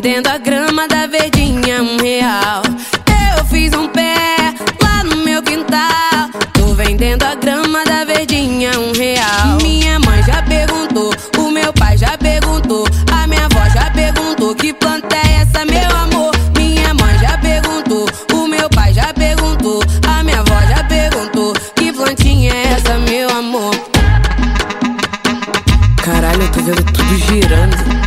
vendendo a grama da verdinha R$1. Eu fiz um pé lá no meu quintal. Tô vendendo a grama da verdinha R$1. Minha mãe já perguntou, o meu pai já perguntou, a minha avó já perguntou: que planta é essa, meu amor? Minha mãe já perguntou, o meu pai já perguntou, a minha avó já perguntou: que plantinha é essa, meu amor? Caralho, eu tô vendo tudo girando.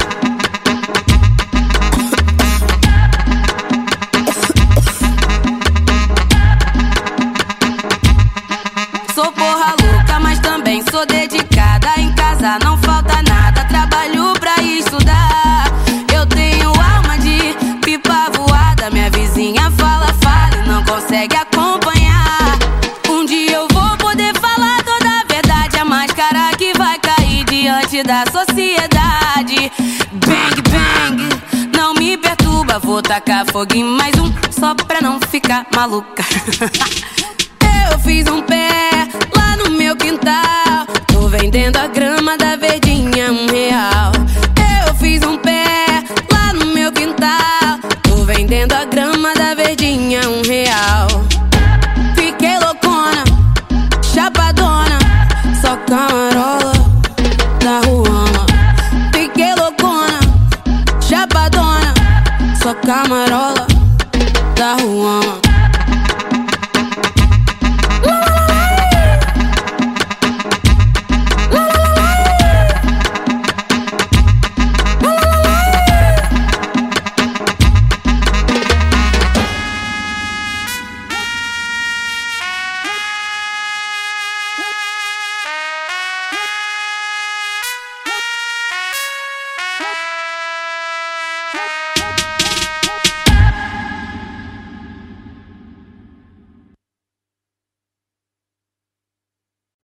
Sou porra louca, mas também sou dedicada. Em casa não falta nada, trabalho pra estudar. Eu tenho alma de pipa voada. Minha vizinha fala e não consegue acompanhar. Um dia eu vou poder falar toda a verdade. A máscara que vai cair diante da sociedade. Bang, bang, não me perturba. Vou tacar fogo em mais um, só pra não ficar maluca. Eu fiz um pé lá no meu quintal. Tô vendendo a grama da verdinha R$1. Eu fiz um pé lá no meu quintal. Tô vendendo a grama da verdinha R$1. Fiquei loucona, chapadona, só camarola da Ruama. Fiquei loucona, chapadona, só camarola